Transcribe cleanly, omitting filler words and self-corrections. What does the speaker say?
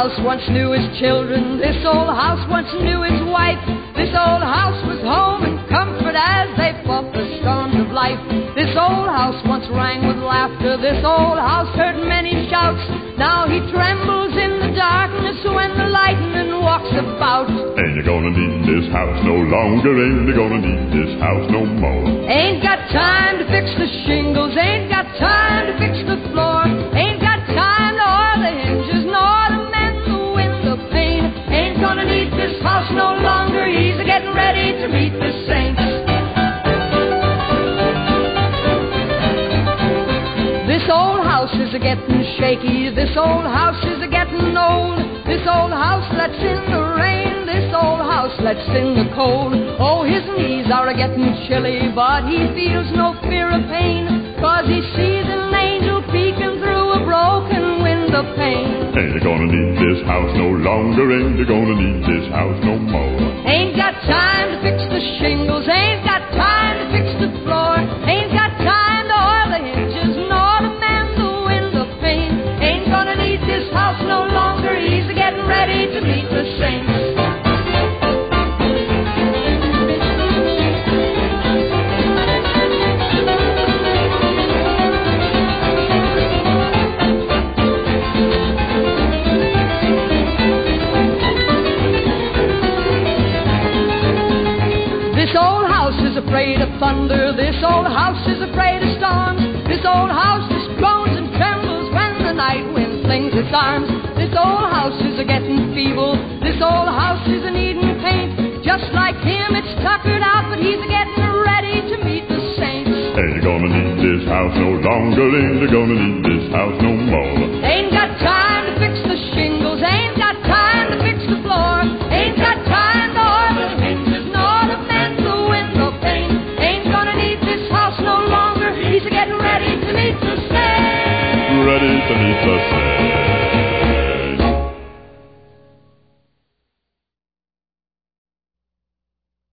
house once knew his children. This old house once knew his wife. This old house was home and comfort as they fought the storms of life. This old house once rang with laughter. This old house heard many shouts. Now he trembles in the darkness when the lightning walks about. Ain't you gonna need this house no longer? Ain't you gonna need this house no more? Ain't got time to fix the shingles. Ain't got time to fix the floor. Ain't got time to oil the hinges nor to mend the window pane. Ain't gonna need this house no longer. He's getting ready to meet the saints. This old house is a-getting shaky. This old house is a-getting old. This old house lets in the rain. This old house lets in the cold. Oh, his knees are a-getting chilly, but he feels no fear of pain, 'cause he sees an angel peeking through a broken window pane. Ain't you gonna need this house no longer? Ain't you gonna need this house no more? Ain't got time to fix the shingles. Ain't got time to fix the floor. Ain't got time to oil the hinges nor to mend the window pane. Ain't gonna need this house no longer. He's getting ready to meet the saints. This old house is afraid of thunder. This old house is afraid of storms. This old house just groans and trembles when the night wind flings its arms. This old house is a-getting feeble. This old house is a-needing paint. Just like him, it's tuckered out, but he's a-getting ready to meet the saints. Ain't you gonna need this house no longer? Ain't you gonna need this house no more? Ain't got time to fix the shingles. Ain't got time to fix the floor. Ain't got time to oil the hinges nor to mend the window pane. Ain't gonna need this house no longer. He's a-getting ready to meet the saints. Ready to meet the saints.